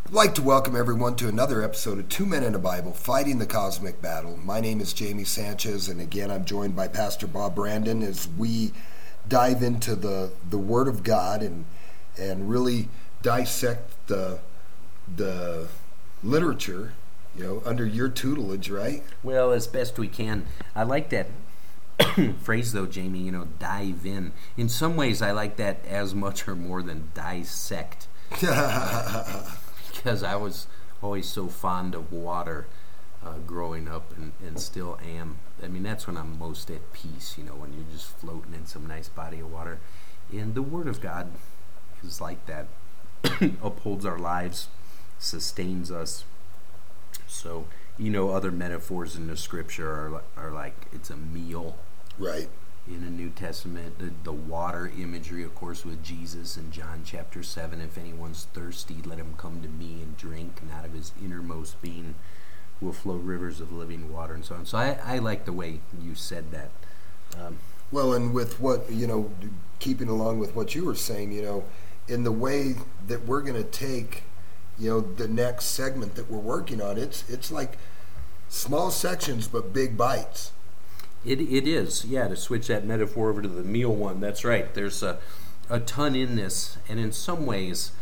I'd like to welcome everyone to another episode of Two Men in a Bible, Fighting the Cosmic Battle. My name is Jamie Sanchez, and again, I'm joined by Pastor Bob Brandon as we dive into the Word of God and really dissect the literature, under your tutelage, right? Well, as best we can. I like that phrase, though, Jamie, dive in. In some ways, I like that as much or more than dissect. Because I was always so fond of water growing up and still am. I mean, that's when I'm most at peace, when you're just floating in some nice body of water. And the Word of God is like that. Upholds our lives, sustains us. So, other metaphors in the Scripture are like it's a meal. Right. In the New Testament, the water imagery, of course, with Jesus in John chapter 7, if anyone's thirsty, let him come to me and drink, and out of his innermost being will flow rivers of living water, and so on. So I like the way you said that. Well, and with what, keeping along with what you were saying, in the way that we're going to take, the next segment that we're working on, it's like small sections but big bites. It is, yeah, to switch that metaphor over to the meal one. That's right. There's a ton in this, and in some ways,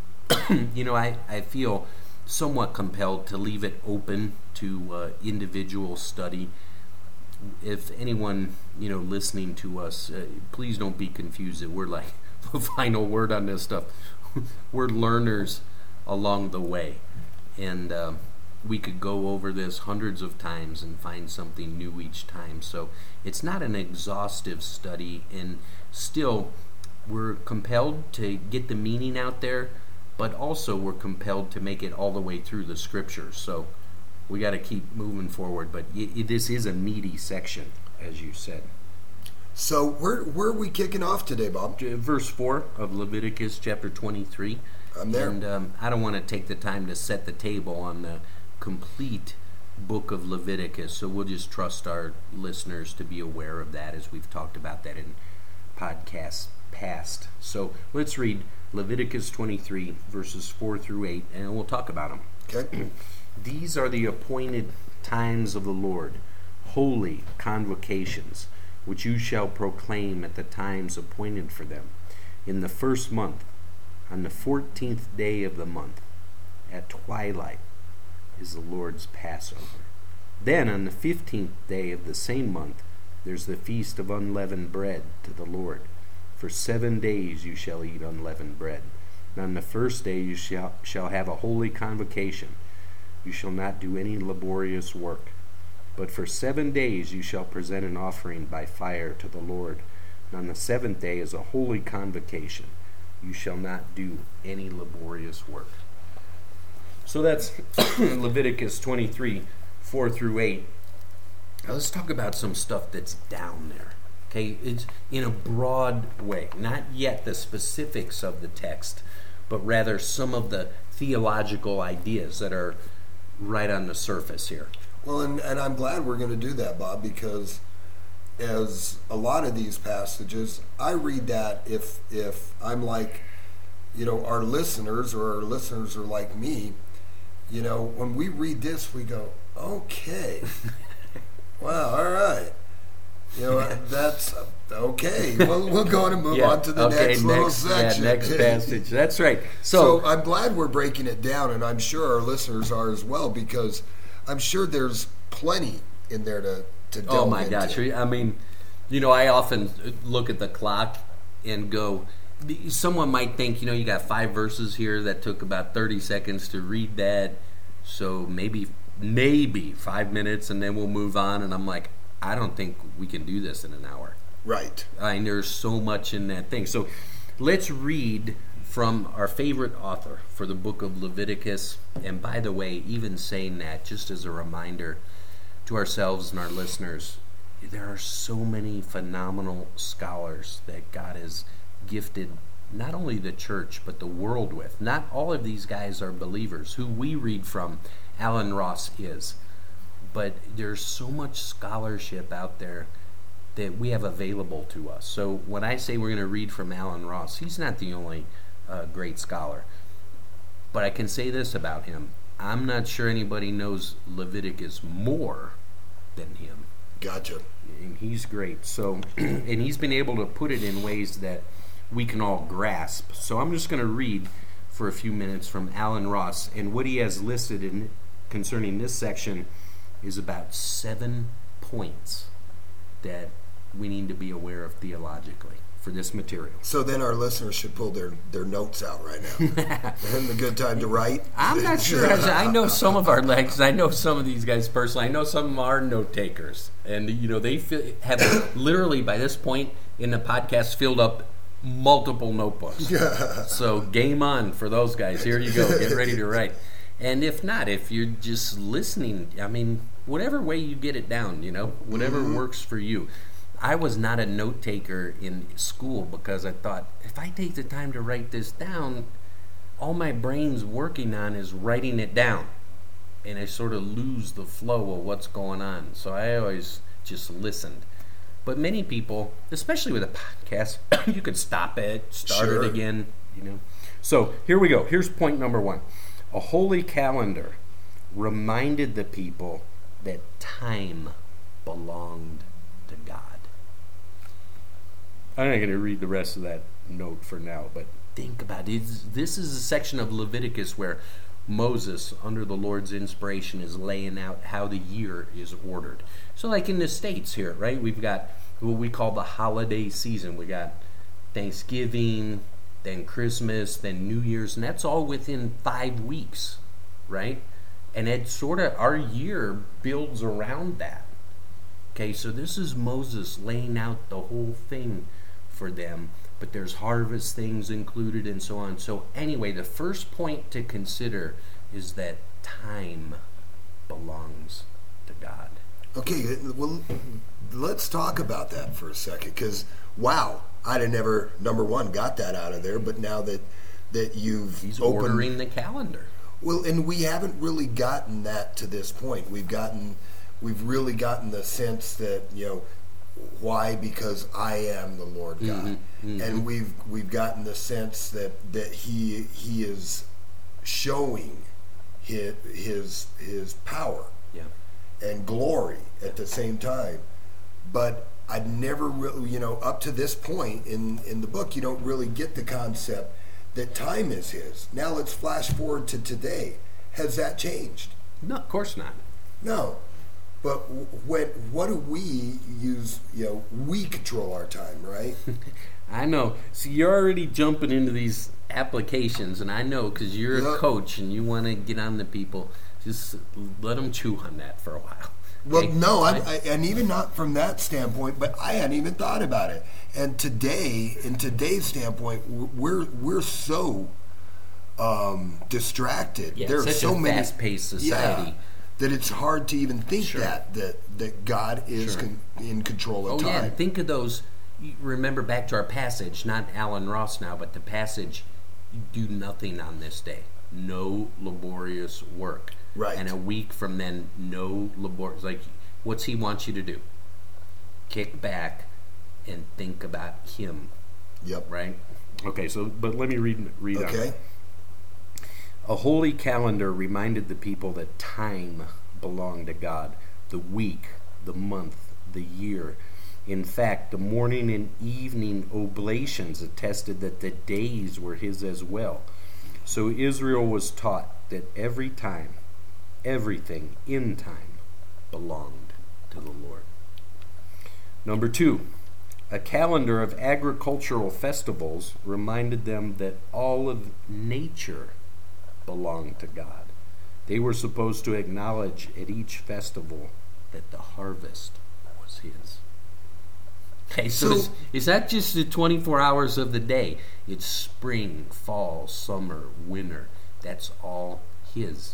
I feel somewhat compelled to leave it open to individual study. If anyone, listening to us, please don't be confused that we're like the final word on this stuff. We're learners along the way, and we could go over this hundreds of times and find something new each time. So it's not an exhaustive study, and still we're compelled to get the meaning out there, but also we're compelled to make it all the way through the Scriptures. So we got to keep moving forward, but this is a meaty section, as you said. So where are we kicking off today, Bob? Verse 4 of Leviticus chapter 23. I'm there. And I don't want to take the time to set the table on the complete book of Leviticus, so we'll just trust our listeners to be aware of that as we've talked about that in podcasts past. So let's read Leviticus 23, verses 4 through 8, and we'll talk about them. Okay. These are the appointed times of the Lord, holy convocations, which you shall proclaim at the times appointed for them. In the first month, on the 14th day of the month, at twilight, is the Lord's Passover. Then on the 15th day of the same month, there's the feast of unleavened bread to the Lord. For 7 days you shall eat unleavened bread. And on the first day you shall have a holy convocation. You shall not do any laborious work. But for 7 days you shall present an offering by fire to the Lord. And on the 7th day is a holy convocation. You shall not do any laborious work. So that's Leviticus 23, 4 through 8. Now let's talk about some stuff that's down there. Okay, it's in a broad way. Not yet the specifics of the text, but rather some of the theological ideas that are right on the surface here. Well, and I'm glad we're going to do that, Bob, because as a lot of these passages, I read that if I'm like, our listeners are like me, when we read this, we go, okay, wow, all right. That's okay. We'll go on and move on to the next little section. Yeah, next passage. That's right. So I'm glad we're breaking it down, and I'm sure our listeners are as well, because I'm sure there's plenty in there to delve into. Oh my gosh. I mean, I often look at the clock and go, someone might think, you got 5 verses here that took about 30 seconds to read that, so maybe 5 minutes and then we'll move on. And I'm like, I don't think we can do this in an hour. Right. There's so much in that thing. So let's read from our favorite author for the book of Leviticus. And by the way, even saying that, just as a reminder to ourselves and our listeners, there are so many phenomenal scholars that God has gifted not only the church but the world with. Not all of these guys are believers. Who we read from, Alan Ross is. But there's so much scholarship out there that we have available to us. So when I say we're going to read from Alan Ross, he's not the only great scholar. But I can say this about him. I'm not sure anybody knows Leviticus more than him. Gotcha. And he's great. So, and he's been able to put it in ways that we can all grasp. So I'm just going to read for a few minutes from Alan Ross. And what he has listed in concerning this section is about 7 points that we need to be aware of theologically for this material. So then our listeners should pull their notes out right now. And a good time to write. I'm not sure. I know some of our legs. I know some of these guys personally. I know some of them are note takers, and they have literally by this point in the podcast filled up multiple notebooks. So game on for those guys. Here you go. Get ready to write. And if not, if you're just listening, I mean, whatever way you get it down, whatever works for you. I was not a note taker in school because I thought, if I take the time to write this down, all my brain's working on is writing it down. And I sort of lose the flow of what's going on. So I always just listened. But many people, especially with a podcast, you could stop it, start it again, So here we go. Here's point number 1. A holy calendar reminded the people that time belonged to God. I'm not going to read the rest of that note for now, but think about it. This is a section of Leviticus where Moses, under the Lord's inspiration, is laying out how the year is ordered. So like in the States here, right, we've got what we call the holiday season. We got Thanksgiving, then Christmas, then New Year's, and that's all within 5 weeks, right? And it's sort of, our year builds around that. Okay, so this is Moses laying out the whole thing for them, but there's harvest things included and so on. So anyway, the first point to consider is that time belongs to God. Okay, well, let's talk about that for a second, because, wow, I'd have never, number one, got that out of there, but now that you've He's opened... ordering the calendar. Well, and we haven't really gotten that to this point. We've really gotten the sense that, why? Because I am the Lord God. Mm-hmm. And we've gotten the sense that he is showing his power and glory at the same time. But I've never really, up to this point in the book, you don't really get the concept that time is his. Now let's flash forward to today. Has that changed? No, of course not. No. But what do we use? We control our time, right? I know. So you're already jumping into these applications, and I know because you're a coach and you want to get on the people. Just let them chew on that for a while. Well, okay? No, and even not from that standpoint, but I hadn't even thought about it. And today, in today's standpoint, we're so distracted. Yeah, There's such so a many fast-paced society. Yeah, that it's hard to even think that God is in control of time. Yeah, think of those. Remember back to our passage, not Alan Ross now, but the passage, do nothing on this day. No laborious work. Right. And a week from then, no laborious. Like, what's he want you to do? Kick back and think about him. Yep. Right? Okay, but let me read okay. on. A holy calendar reminded the people that time belonged to God. The week, the month, the year. In fact, the morning and evening oblations attested that the days were his as well. So Israel was taught that every time, everything in time belonged to the Lord. Number 2, a calendar of agricultural festivals reminded them that all of nature belonged to God. They were supposed to acknowledge at each festival that the harvest was his. Okay, so is that just the 24 hours of the day? It's spring, fall, summer, winter. That's all his.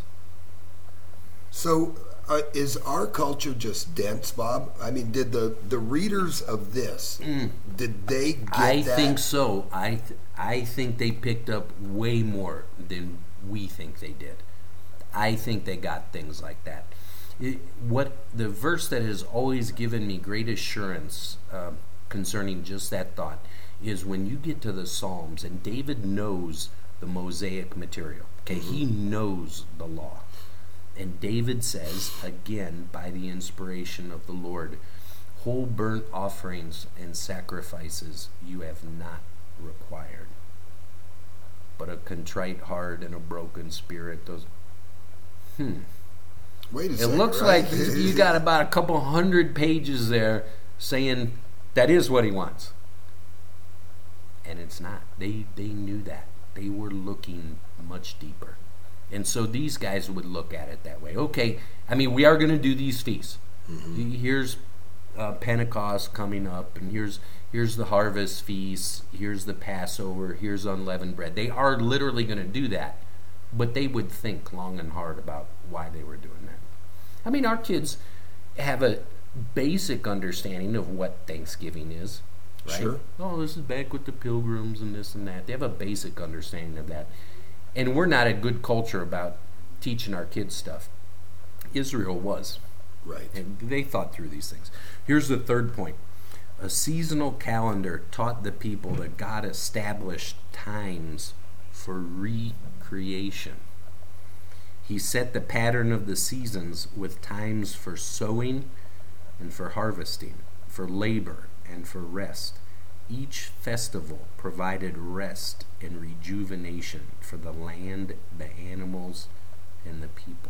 So is our culture just dense, Bob? I mean, did the readers of this, did they get that? I think so. I think they picked up way more than we think they did. I think they got things like that. What the verse that has always given me great assurance concerning just that thought is when you get to the Psalms, and David knows the Mosaic material. Okay, he knows the law. And David says, again, by the inspiration of the Lord, whole burnt offerings and sacrifices you have not required, but a contrite heart and a broken spirit. Those. Wait a It second. looks right? like you got about a couple hundred pages there saying that is what he wants. And it's not. They knew that. They were looking much deeper. And so these guys would look at it that way. Okay, I mean, we are going to do these feasts. Here's Pentecost coming up, and here's the harvest feast, here's the Passover, here's unleavened bread. They are literally going to do that, but they would think long and hard about why they were doing that. I mean, our kids have a basic understanding of what Thanksgiving is, right? Sure. Oh, this is back with the Pilgrims and this and that. They have a basic understanding of that. And we're not a good culture about teaching our kids stuff. Israel was. Right. And they thought through these things. Here's the third point. A seasonal calendar taught the people that God established times for recreation. He set the pattern of the seasons with times for sowing and for harvesting, for labor and for rest. Each festival provided rest and rejuvenation for the land, the animals, and the people.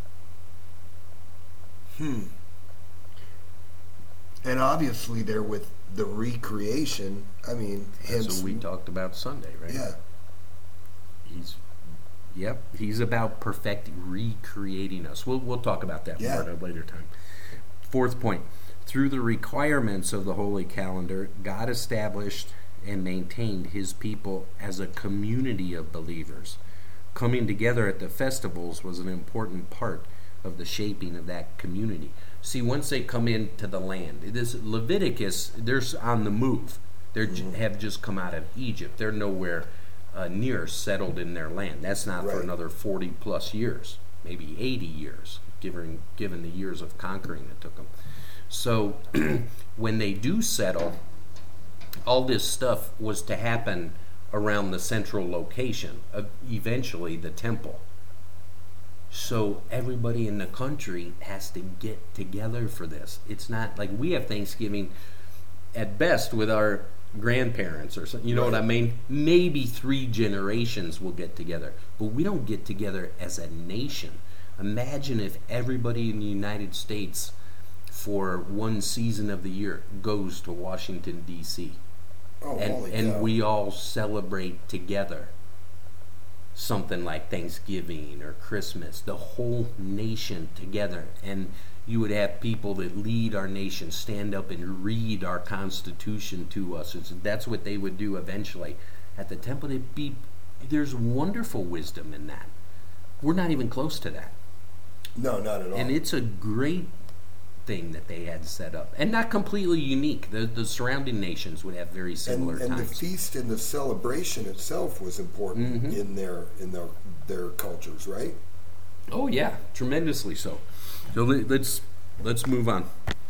And obviously there with the recreation, I mean, hence... So we talked about Sunday, right? Yeah. He's about recreating us. We'll talk about that more at a later time. Fourth point. Through the requirements of the Holy Calendar, God established and maintained his people as a community of believers. Coming together at the festivals was an important part of the shaping of that community. See, once they come into the land, this Leviticus, they're on the move. They have just come out of Egypt. They're nowhere near settled in their land. That's not for another 40 plus years, maybe 80 years, given the years of conquering that took them. So when they do settle, all this stuff was to happen around the central location, eventually the temple. So everybody in the country has to get together for this. It's not like we have Thanksgiving at best with our grandparents or something. You know what I mean? Maybe 3 generations will get together, but we don't get together as a nation. Imagine if everybody in the United States for one season of the year goes to Washington, D.C. And we all celebrate together something like Thanksgiving or Christmas, the whole nation together. And you would have people that lead our nation stand up and read our Constitution to us. That's what they would do eventually at the temple. There's wonderful wisdom in that. We're not even close to that. No, not at all. And it's a great thing that they had set up, and not completely unique. The surrounding nations would have very similar and times. the feast and the celebration itself was important in their cultures, right? Oh yeah, tremendously so. So let's move on.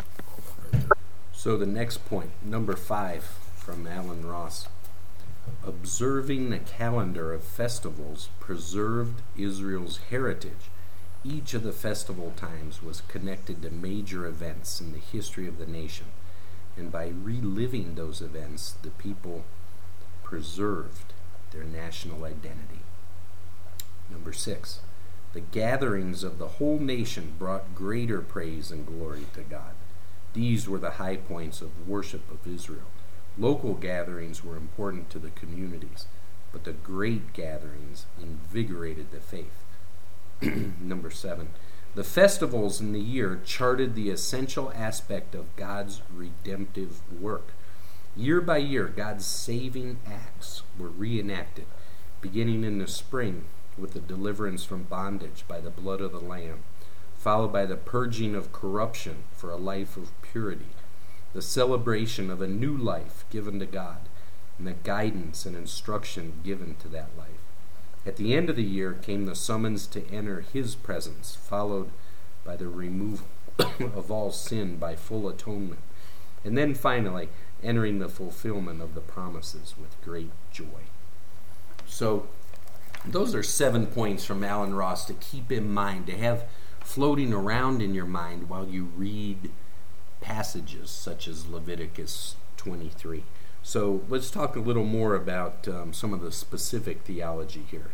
So the next point, number 5, from Alan Ross. Observing the calendar of festivals preserved Israel's heritage. Each of the festival times was connected to major events in the history of the nation, and by reliving those events, the people preserved their national identity. Number 6, the gatherings of the whole nation brought greater praise and glory to God. These were the high points of worship of Israel. Local gatherings were important to the communities, but the great gatherings invigorated the faith. Number 7, the festivals in the year charted the essential aspect of God's redemptive work. Year by year, God's saving acts were reenacted, beginning in the spring with the deliverance from bondage by the blood of the Lamb, followed by the purging of corruption for a life of purity, the celebration of a new life given to God, and the guidance and instruction given to that life. At the end of the year came the summons to enter his presence, followed by the removal of all sin by full atonement, and then finally entering the fulfillment of the promises with great joy. So Those are 7 points from Alan Ross to keep in mind, to have floating around in your mind while you read passages such as Leviticus 23. So let's talk a little more about some of the specific theology here.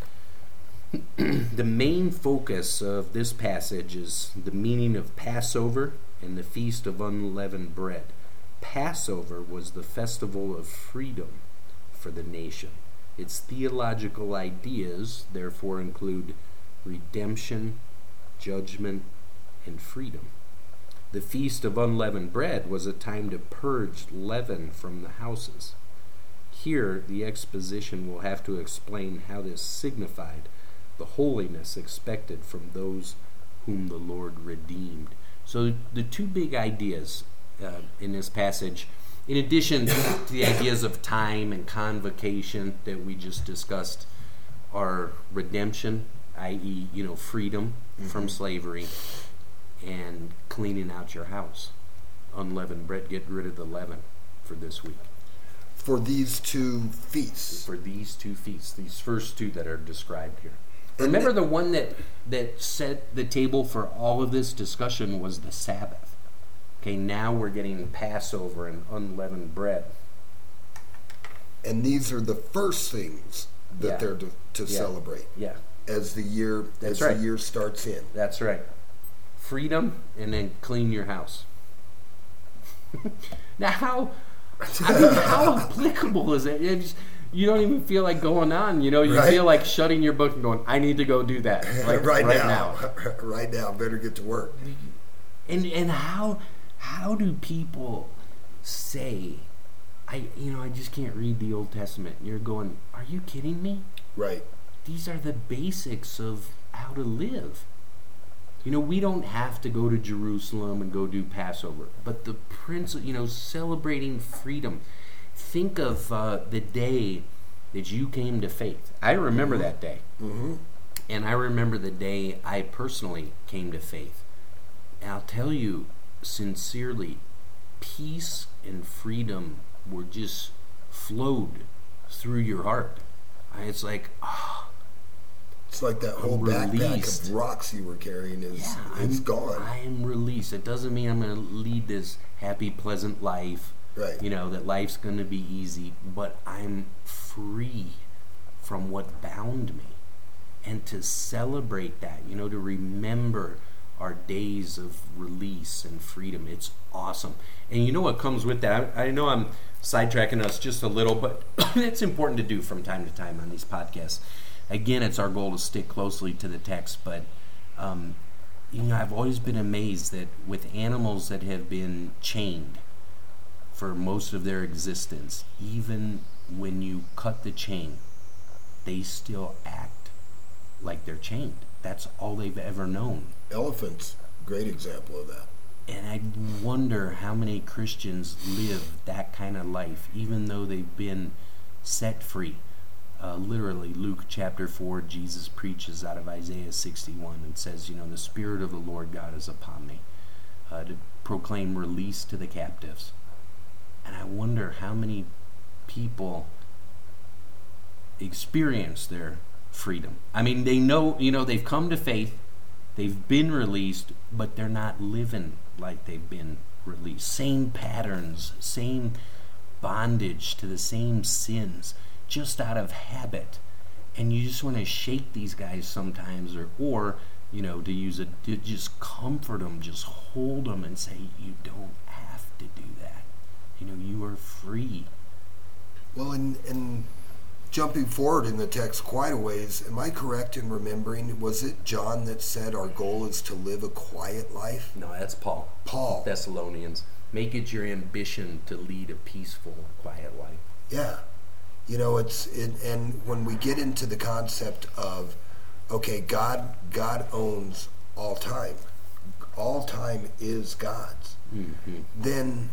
The main focus of this passage is the meaning of Passover and the Feast of Unleavened Bread. Passover was the festival of freedom for the nation. Its theological ideas, therefore, include redemption, judgment, and freedom. The Feast of Unleavened Bread was a time to purge leaven from the houses. Here, the exposition will have to explain how this signified the holiness expected from those whom the Lord redeemed. So the two big ideas in this passage, in addition to the ideas of time and convocation that we just discussed, are redemption, i.e., freedom from slavery, and cleaning out your house. Unleavened bread, get rid of the leaven for this week. For these two feasts. For these two feasts, these first two that are described here. Remember, the one that set the table for all of this discussion was the Sabbath. Okay, now we're getting Passover and unleavened bread. And these are the first things that they're to celebrate. Yeah. As the year the year starts in. That's right. Freedom, and then clean your house. Now, how applicable is it? You don't even feel like going on. You feel like shutting your book and going, I need to go do that. Like, right now. Right now, better get to work. And how do people say, I just can't read the Old Testament? And you're going, are you kidding me? Right. These are the basics of how to live. We don't have to go to Jerusalem and go do Passover, but the principle, celebrating freedom. Think of the day that you came to faith. I remember that day. Mm-hmm. And I remember the day I personally came to faith. And I'll tell you sincerely, peace and freedom were just flowed through your heart. It's like, it's like that whole backpack of rocks you were carrying it's gone. I am released. It doesn't mean I'm going to lead this happy, pleasant life. Right. That life's going to be easy, but I'm free from what bound me. And to celebrate that, to remember our days of release and freedom, it's awesome. And what comes with that? I know I'm sidetracking us just a little, but it's important to do from time to time on these podcasts. Again, it's our goal to stick closely to the text, but I've always been amazed that with animals that have been chained for most of their existence, even when you cut the chain, they still act like they're chained. That's all they've ever known. Elephants, great example of that. And I wonder how many Christians live that kind of life, even though they've been set free. Literally, Luke chapter 4, Jesus preaches out of Isaiah 61 and says, the Spirit of the Lord God is upon me to proclaim release to the captives. And I wonder how many people experience their freedom. I mean, they know, they've come to faith, they've been released, but they're not living like they've been released. Same patterns, same bondage to the same sins, just out of habit. And you just want to shake these guys sometimes, or to just comfort them, just hold them and say, you don't have to do that. You are free. Well, and jumping forward in the text quite a ways, am I correct in remembering, was it John that said our goal is to live a quiet life? No, that's Paul. Thessalonians. Make it your ambition to lead a peaceful, quiet life. Yeah. And when we get into the concept of, okay, God owns all time. All time is God's. Mm-hmm. Then,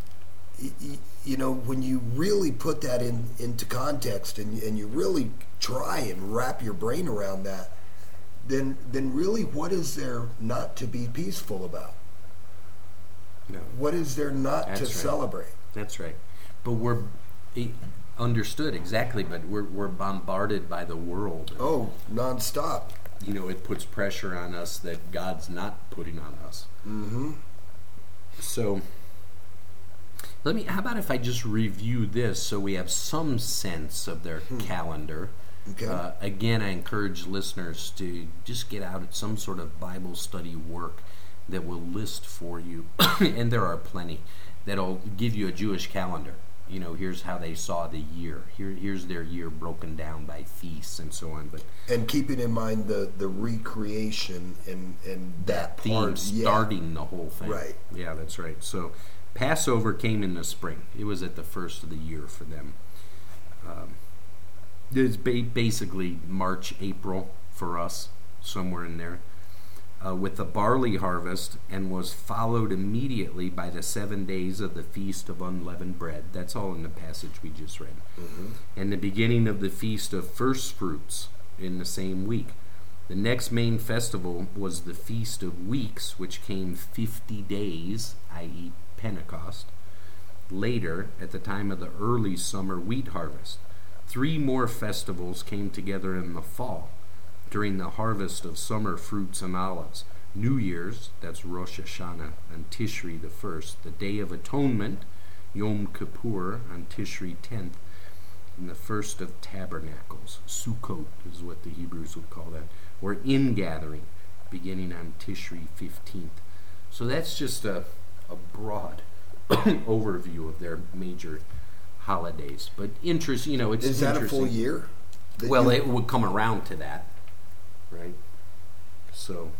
when you really put that into context and you really try and wrap your brain around that, then really what is there not to be peaceful about? No. What is there not to celebrate? That's right. But understood exactly, but we're bombarded by the world. Oh, nonstop. You know, it puts pressure on us that God's not putting on us. Mm-hmm. So how about if I just review this so we have some sense of their calendar. Okay. Again, I encourage listeners to just get out at some sort of Bible study work that will list for you, and there are plenty, that'll give you a Jewish calendar. You know, here's how they saw the year. Here's their year broken down by feasts and so on. But and keeping in mind the recreation and that theme part, starting the whole thing. Right. Yeah, that's right. So Passover came in the spring. It was at the first of the year for them. It's basically March, April for us, somewhere in there, with the barley harvest, and was followed immediately by the 7 days of the Feast of Unleavened Bread. That's all in the passage we just read. Mm-hmm. And the beginning of the Feast of First Fruits in the same week. The next main festival was the Feast of Weeks, which came 50 days, i.e. Pentecost, later at the time of the early summer wheat harvest. 3 more festivals came together in the fall, during the harvest of summer fruits and olives. New Year's, that's Rosh Hashanah, on Tishri the 1st. The Day of Atonement, Yom Kippur, on Tishri 10th. And the First of Tabernacles, Sukkot is what the Hebrews would call that, or ingathering, beginning on Tishri 15th. So that's just a broad overview of their major holidays. But it's Is that interesting. a full year? Well, it would come around to that, right? So.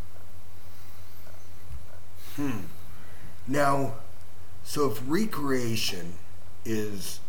Now, so if recreation is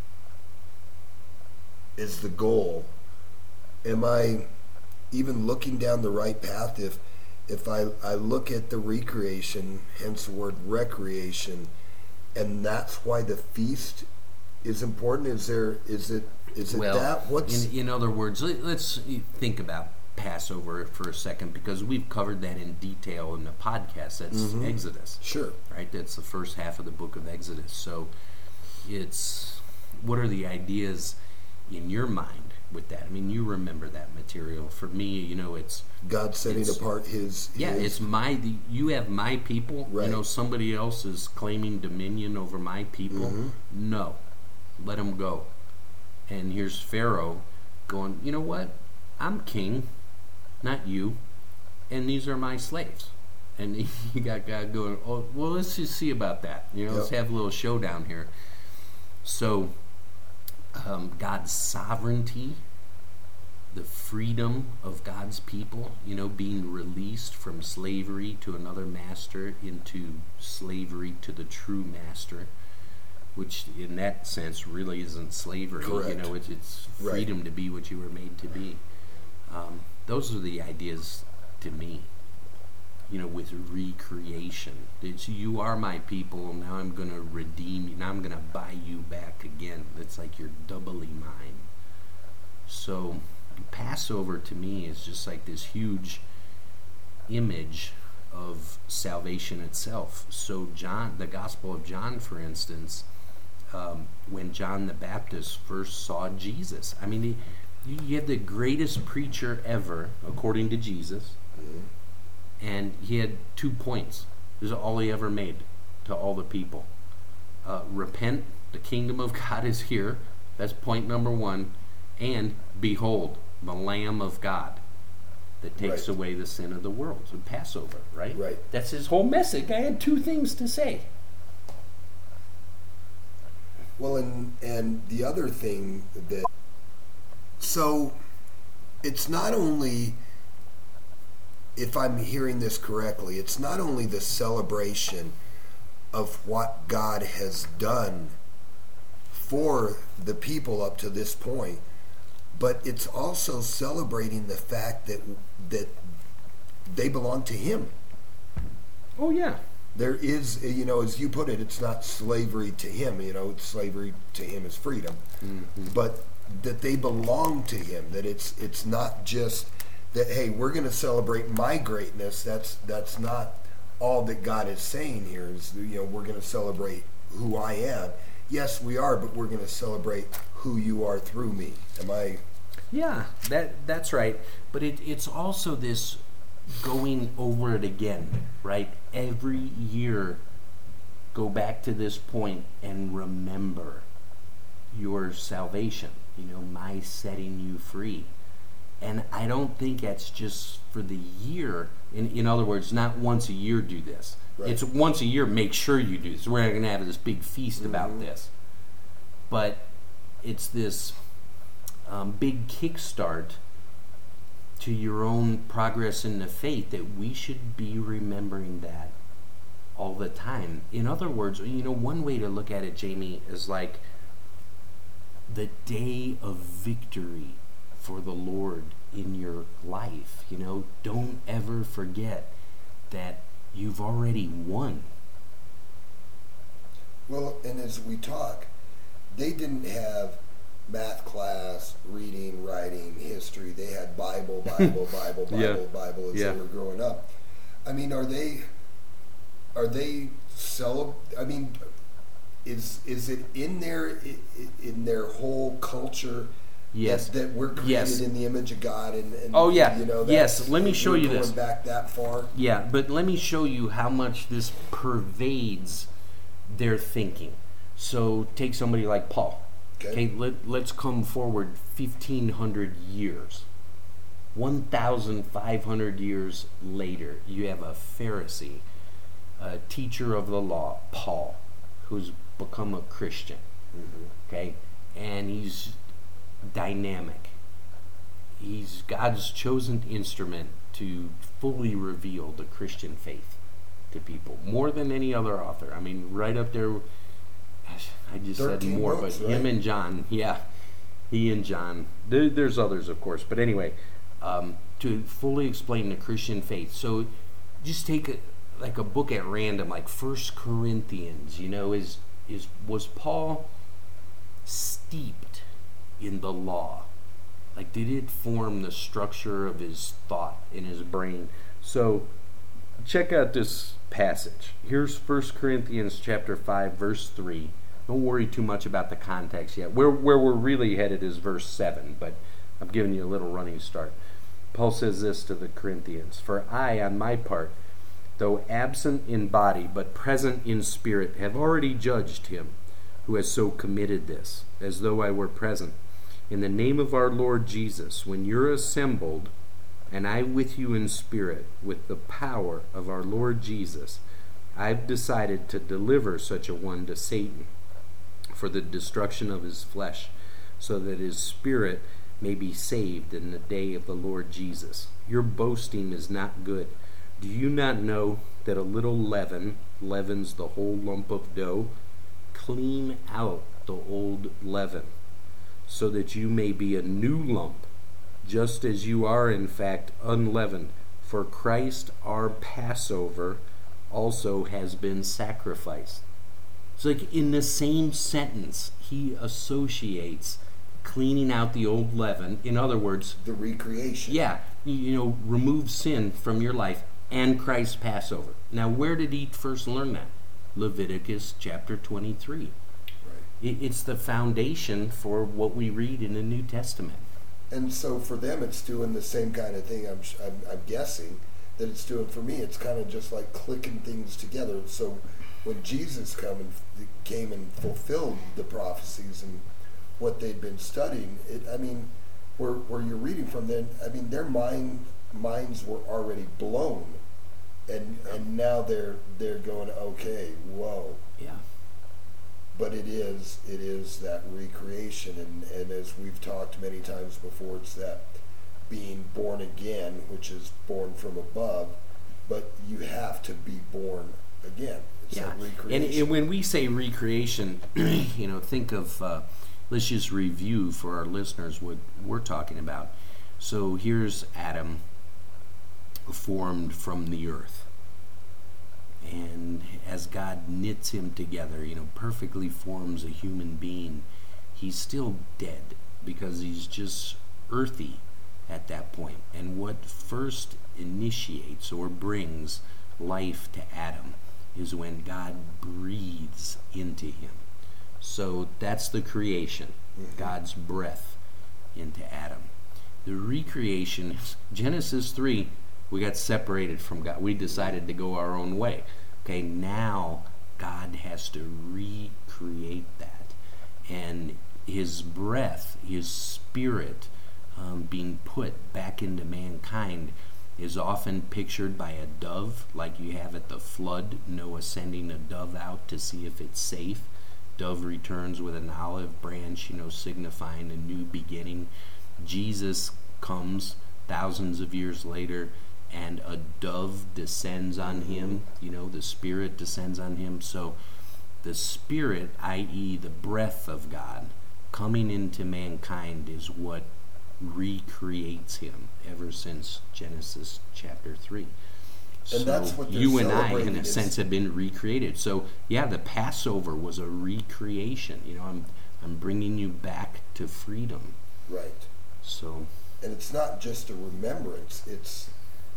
the goal, am I even looking down the right path if I look at the recreation, hence the word recreation, and that's why the feast is important? Is it that? What's in other words, let's think about Passover for a second, because we've covered that in detail in the podcast. That's Exodus. Sure. Right? That's the first half of the book of Exodus. So it's, what are the ideas in your mind with that? I mean, you remember that material. For me, it's God setting apart his it's you have my people. Right. Somebody else is claiming dominion over my people. No, let them go. And here's Pharaoh going, you know what? I'm king, not you, and these are my slaves. And you got God going, oh, well, let's just see about that. Let's have a little showdown here. So God's sovereignty, the freedom of God's people, being released from slavery to another master into slavery to the true master, which in that sense really isn't slavery. Correct. It's freedom to be what you were made to be. Those are the ideas to me, with recreation. It's, you are my people, now I'm going to redeem you, now I'm going to buy you back again. It's like you're doubly mine. So Passover to me is just like this huge image of salvation itself. So the Gospel of John, for instance, when John the Baptist first saw Jesus, I mean, you have the greatest preacher ever, according to Jesus, and he had 2 points. This is all he ever made to all the people. Repent, the kingdom of God is here. That's point number 1. And behold, the Lamb of God that takes away the sin of the world. So Passover, right? Right. That's his whole message. I had 2 things to say. Well, and the other thing so it's not only, if I'm hearing this correctly, it's not only the celebration of what God has done for the people up to this point, but it's also celebrating the fact that they belong to Him. Oh, yeah. There is, as you put it, it's not slavery to Him. Slavery to Him is freedom. But that they belong to Him. That it's not just that, hey, we're going to celebrate my greatness. That's not all that God is saying here. Is we're going to celebrate who I am. yes, we are, but we're going to celebrate who you are through me. Am I? Yeah, that's right. But it's also this going over it again, right? Every year, go back to this point and remember your salvation, my setting you free. And I don't think that's just for the year. In other words, not once a year do this. Right. It's once a year, make sure you do this. We're not going to have this big feast about this. But it's this big kickstart to your own progress in the faith that we should be remembering that all the time. In other words, one way to look at it, Jamie, is like the day of victory for the Lord in your life. Don't ever forget that you've already won. Well, and as we talk, they didn't have math class, reading, writing, history. They had Bible as they were growing up. I mean, are they I mean, is it in their whole culture? Yes. That we're created in the image of God, and oh yeah, yes. Let me show you this. Going back that far. Yeah, but let me show you how much this pervades their thinking. So take somebody like Paul. Okay, let's come forward 1,500 years. 1,500 years later, you have a Pharisee, a teacher of the law, Paul, who's become a Christian. Okay, and he's dynamic. He's God's chosen instrument to fully reveal the Christian faith to people, more than any other author. I mean, right up there. I just said more, books, but right? Him and John, he and John. There's others, of course, but anyway, to fully explain the Christian faith. So, just take a book at random, like 1 Corinthians. Was Paul steeped in the law? Like, did it form the structure of his thought in his brain? So, check out this passage. Here's 1 Corinthians chapter 5, verse 3. Don't worry too much about the context yet. Where we're really headed is verse 7, but I'm giving you a little running start. Paul says this to the Corinthians: "For I, on my part, though absent in body, but present in spirit, have already judged him who has so committed this, as though I were present. In the name of our Lord Jesus, when you're assembled, and I with you in spirit, with the power of our Lord Jesus, I've decided to deliver such a one to Satan for the destruction of his flesh, so that his spirit may be saved in the day of the Lord Jesus. Your boasting is not good. Do you not know that a little leaven leavens the whole lump of dough? Clean out the old leaven, so that you may be a new lump, just as you are in fact unleavened. For Christ our Passover also has been sacrificed." It's like in the same sentence, he associates cleaning out the old leaven. In other words, the recreation. Yeah, remove sin from your life, and Christ's Passover. Now, where did he first learn that? Leviticus chapter 23. Right. It's the foundation for what we read in the New Testament. And so for them, it's doing the same kind of thing. I'm guessing that it's doing for me. It's kind of just like clicking things together. So when Jesus came and fulfilled the prophecies and what they'd been studying, where you're reading from, then their minds were already blown, and now they're going, okay, whoa. Yeah. But it is that recreation, and as we've talked many times before, it's that being born again, which is born from above, but you have to be born again. It's that recreation. And when we say recreation, think of, let's just review for our listeners what we're talking about. So here's Adam, formed from the earth. And as God knits him together, perfectly forms a human being, he's still dead because he's just earthy at that point. And what first initiates or brings life to Adam is when God breathes into him. So that's the creation, God's breath into Adam. The recreation, Genesis 3, we got separated from God. We decided to go our own way. Okay, now God has to recreate that. And his breath, his spirit, being put back into mankind is often pictured by a dove, like you have at the flood, Noah sending a dove out to see if it's safe. Dove returns with an olive branch, signifying a new beginning. Jesus comes thousands of years later, and a dove descends on him. The Spirit descends on him. So the Spirit, i.e. the breath of God, coming into mankind is what recreates him ever since Genesis chapter 3. And that's what you and I, in a sense, have been recreated. So, yeah, the Passover was a recreation. I'm bringing you back to freedom. Right. So. And it's not just a remembrance. It's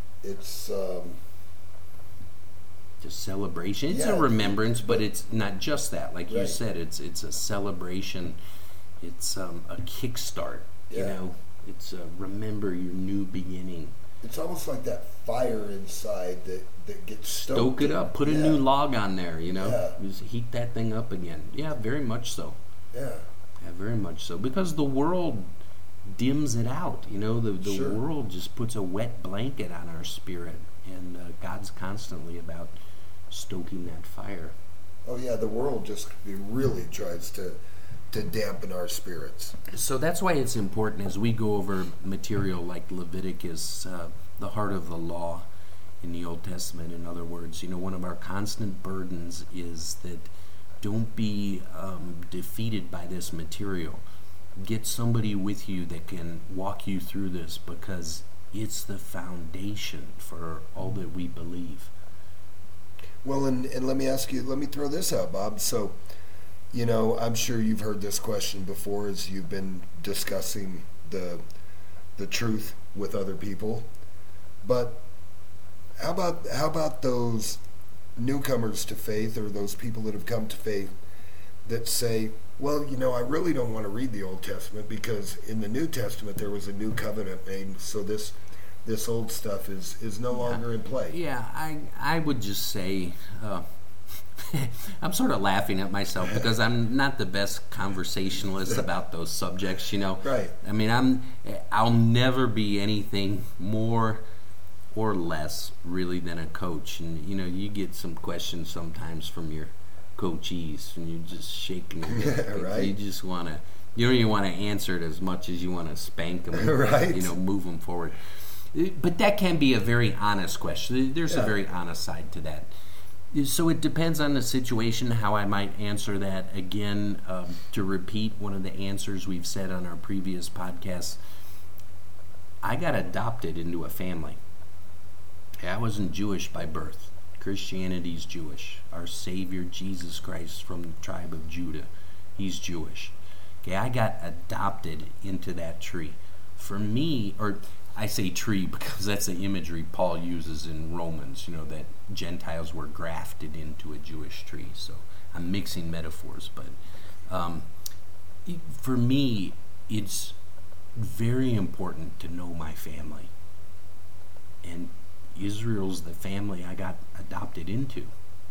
just celebration. It's a remembrance, but it's not just that. Like you said, it's a celebration. It's a kickstart. It's remember your new beginning. It's almost like that fire inside that gets stoked. Stoke it up. Put a new log on there, Just heat that thing up again. Yeah, very much so. Yeah, very much so. Because the world dims it out. The world just puts a wet blanket on our spirit. And God's constantly about stoking that fire. Oh, yeah, the world just really tries to dampen our spirits. So that's why it's important as we go over material like Leviticus, the heart of the law in the Old Testament. In other words, one of our constant burdens is that don't be defeated by this material. Get somebody with you that can walk you through this, because it's the foundation for all that we believe. Well, and let me throw this out, Bob. So, I'm sure you've heard this question before as you've been discussing the truth with other people. But how about those newcomers to faith, or those people that have come to faith that say, well, I really don't want to read the Old Testament because in the New Testament there was a new covenant made, so this old stuff is no longer in play. Yeah, I would just say, I'm sort of laughing at myself because I'm not the best conversationalist about those subjects, Right. I mean, I'll never be anything more or less really than a coach. And, you get some questions sometimes from your coachees and you're just shaking your head. Right. You just want to, you don't even want to answer it as much as you want to spank them and, right. Move them forward. But that can be a very honest question. There's a very honest side to that. So it depends on the situation how I might answer that. Again, to repeat one of the answers we've said on our previous podcasts, I got adopted into a family. I wasn't Jewish by birth. Christianity's Jewish. Our Savior, Jesus Christ, from the tribe of Judah, he's Jewish. Okay, I got adopted into that tree. For me, or I say tree because that's the imagery Paul uses in Romans, that Gentiles were grafted into a Jewish tree. So I'm mixing metaphors, but for me, it's very important to know my family. And Israel's the family I got adopted into.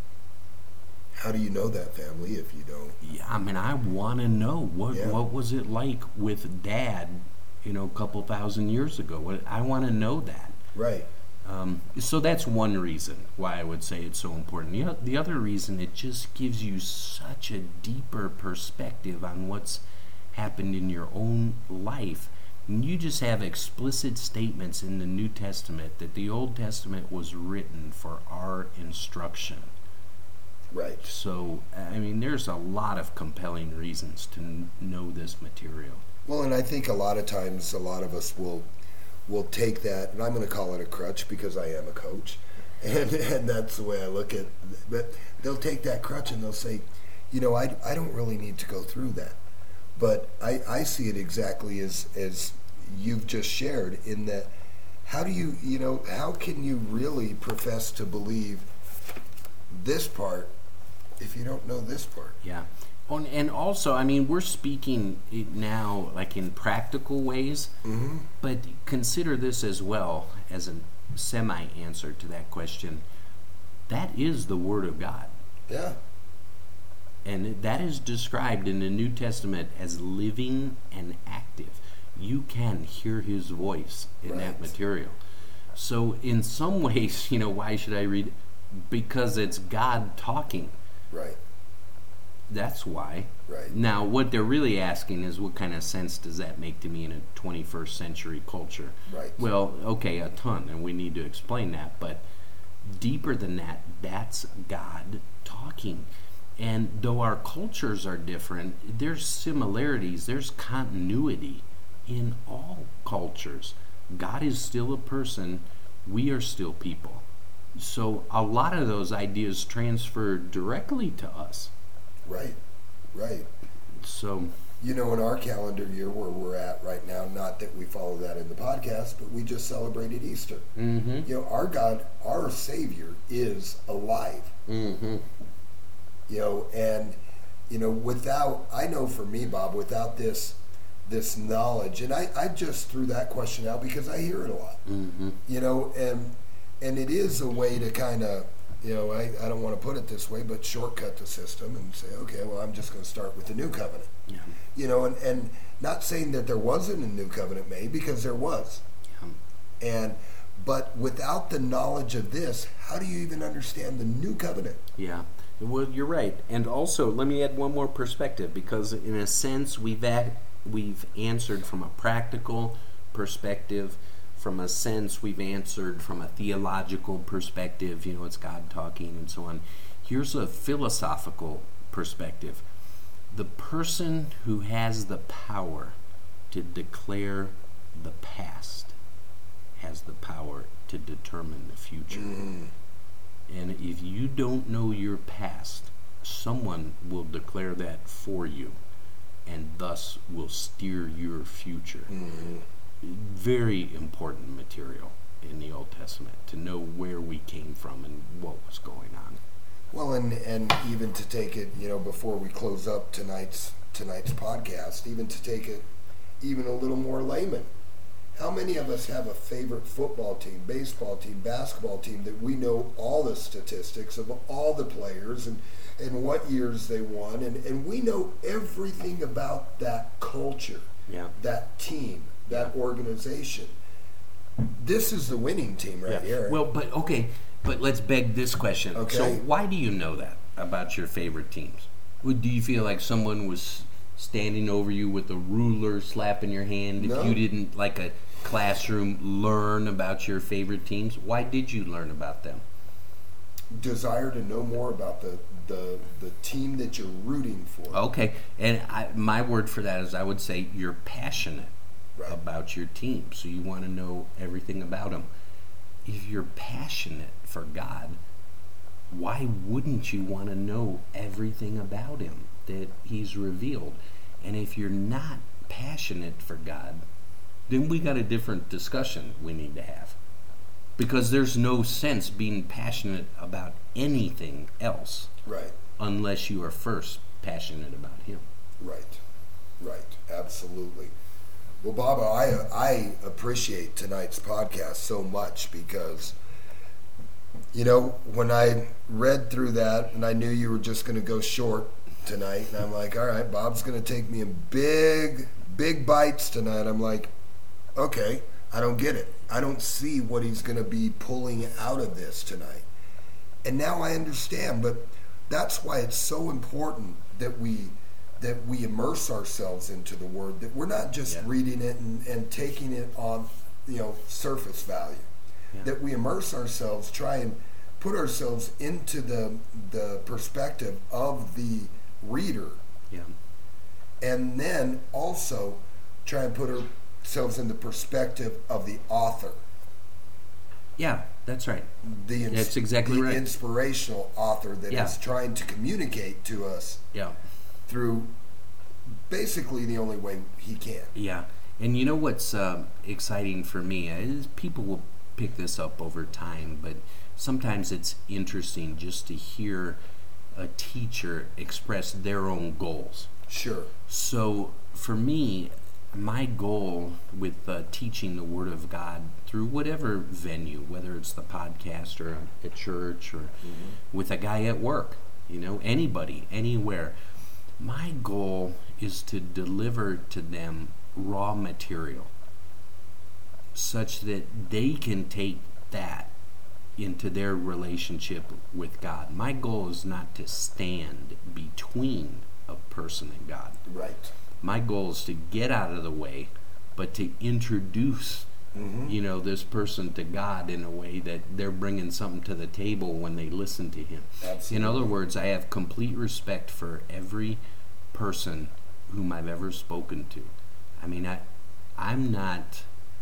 How do you know that family if you don't? Yeah, I mean, I want to know what was it like with Dad, a couple thousand years ago. I want to know that. Right. So that's one reason why I would say it's so important. The other reason, it just gives you such a deeper perspective on what's happened in your own life. And you just have explicit statements in the New Testament that the Old Testament was written for our instruction. Right. So, I mean, there's a lot of compelling reasons to know this material. Well, and I think a lot of times, a lot of us will take that, and I'm going to call it a crutch because I am a coach, and that's the way I look at it. But they'll take that crutch and they'll say, I don't really need to go through that. But I see it exactly as you've just shared, in that how do how can you really profess to believe this part if you don't know this part? Yeah. And also, I mean, we're speaking it now like in practical ways, but consider this as well as a semi-answer to that question. That is the Word of God. Yeah. And that is described in the New Testament as living and active. You can hear His voice in that material. So in some ways, why should I read? Because it's God talking. Right. That's why. Right. Now, what they're really asking is, what kind of sense does that make to me in a 21st century culture? Right. Well, okay, a ton, and we need to explain that. But deeper than that, that's God talking. And though our cultures are different, there's similarities, there's continuity in all cultures. God is still a person, we are still people. So a lot of those ideas transfer directly to us. Right. So, in our calendar year where we're at right now, not that we follow that in the podcast, but we just celebrated Easter. Our God, our Savior is alive. Without, I know for me, Bob, without this knowledge, and I just threw that question out because I hear it a lot, and it is a way to kind of, I don't want to put it this way, but shortcut the system and say, okay, well, I'm just going to start with the new covenant. And not saying that there wasn't a new covenant made, because there was. But without the knowledge of this, how do you even understand the new covenant? Yeah. Well, you're right. And also, let me add one more perspective, because in a sense, we've answered from a practical perspective. From a sense, we've answered from a theological perspective, it's God talking and so on. Here's a philosophical perspective. The person who has the power to declare the past has the power to determine the future. And if you don't know your past, someone will declare that for you, and thus will steer your future. Very important material in the Old Testament to know where we came from and what was going on. Well, and even to take it, before we close up tonight's podcast, even to take it even a little more layman. How many of us have a favorite football team, baseball team, basketball team that we know all the statistics of all the players and what years they won, and we know everything about that culture, that team, that organization? This is the winning team right here. Well, but let's beg this question. Okay. So why do you know that about your favorite teams? Do you feel like someone was standing over you with a ruler slapping your hand if you didn't, like a classroom, learn about your favorite teams? Why did you learn about them? Desire to know more about the team that you're rooting for. Okay, and my word for that is, I would say, you're passionate about your team, so you want to know everything about them. If you're passionate for God, why wouldn't you want to know everything about Him that He's revealed? And if you're not passionate for God, then we got a different discussion we need to have. Because there's no sense being passionate about anything else, unless you are first passionate about Him. Right, absolutely. Well, Bob, I appreciate tonight's podcast so much because, when I read through that and I knew you were just going to go short tonight, and I'm like, all right, Bob's going to take me in big bites tonight. I'm like, okay, I don't get it. I don't see what he's going to be pulling out of this tonight. And now I understand, but that's why it's so important that we immerse ourselves into the Word, that we're not just reading it and taking it on, surface value. That we immerse ourselves, try and put ourselves into the perspective of the reader. And then also try and put ourselves in the perspective of the author. Yeah, that's right. That's exactly right. The inspirational author that is trying to communicate to us through basically the only way he can. Yeah. And you know what's exciting for me is people will pick this up over time, but sometimes it's interesting just to hear a teacher express their own goals. Sure. So for me, my goal with teaching the Word of God through whatever venue, whether it's the podcast or at church or with a guy at work, anybody, anywhere, my goal is to deliver to them raw material such that they can take that into their relationship with God. My goal is not to stand between a person and God. Right. My goal is to get out of the way, but to introduce this person to God in a way that they're bringing something to the table when they listen to him. Absolutely. In other words, I have complete respect for every person whom I've ever spoken to. I mean, I'm not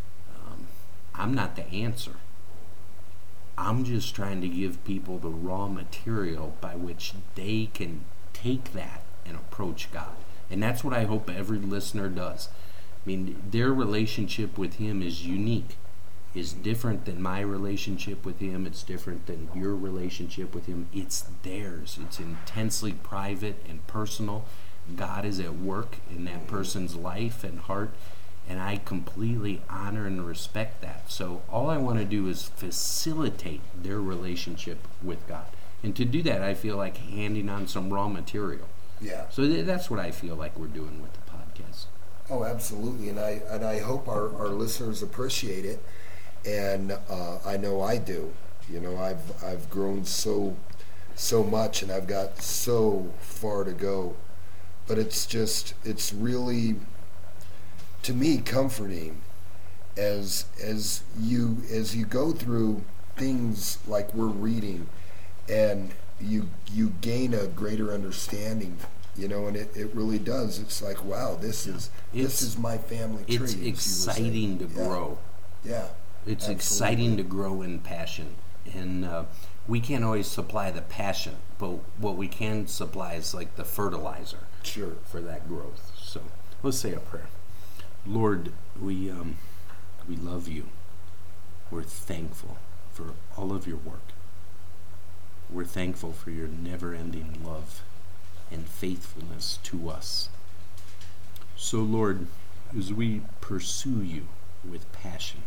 the answer. I'm just trying to give people the raw material by which they can take that and approach God. And that's what I hope every listener does. I mean, their relationship with him is unique, is different than my relationship with him. It's different than your relationship with him. It's theirs. It's intensely private and personal. God is at work in that person's life and heart, and I completely honor and respect that. So all I want to do is facilitate their relationship with God. And to do that, I feel like handing on some raw material. Yeah. So that's what I feel like we're doing with the podcast. Oh, absolutely, and I hope our listeners appreciate it, and I know I do. I've grown so much, and I've got so far to go, but it's really, to me, comforting as you go through things like we're reading, and you gain a greater understanding. And it really does. It's like, wow, this is my family tree. It's exciting to grow. Yeah. It's absolutely. exciting to grow in passion. And we can't always supply the passion, but what we can supply is like the fertilizer for that growth. So let's say a prayer. Lord, we love you. We're thankful for all of your work. We're thankful for your never-ending love and faithfulness to us. So, Lord, as we pursue you with passion,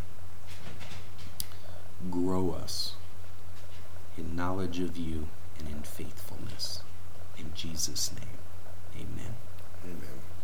grow us in knowledge of you and in faithfulness. In Jesus' name, amen. Amen.